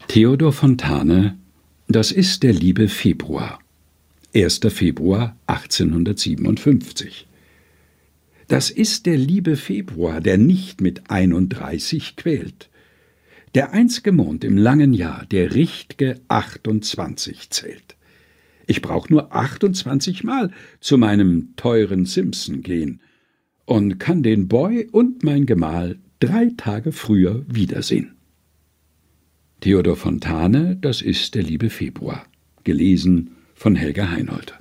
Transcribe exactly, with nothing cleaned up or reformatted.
Theodor Fontane, das ist der liebe Februar. erster Februar achtzehnhundertsiebenundfünfzig. Das ist der liebe Februar, der nicht mit einunddreißig quält. Der einz'ge Mond im langen Jahr, der richt'ge achtundzwanzig zählt. Ich brauch nur achtundzwanzig Mal zu meinem teuren Simpson gehen und kann den Boy und mein Gemahl drei Tage früher wiedersehen. Theodor Fontane, das ist der liebe Februar. Gelesen von Helga Heinold.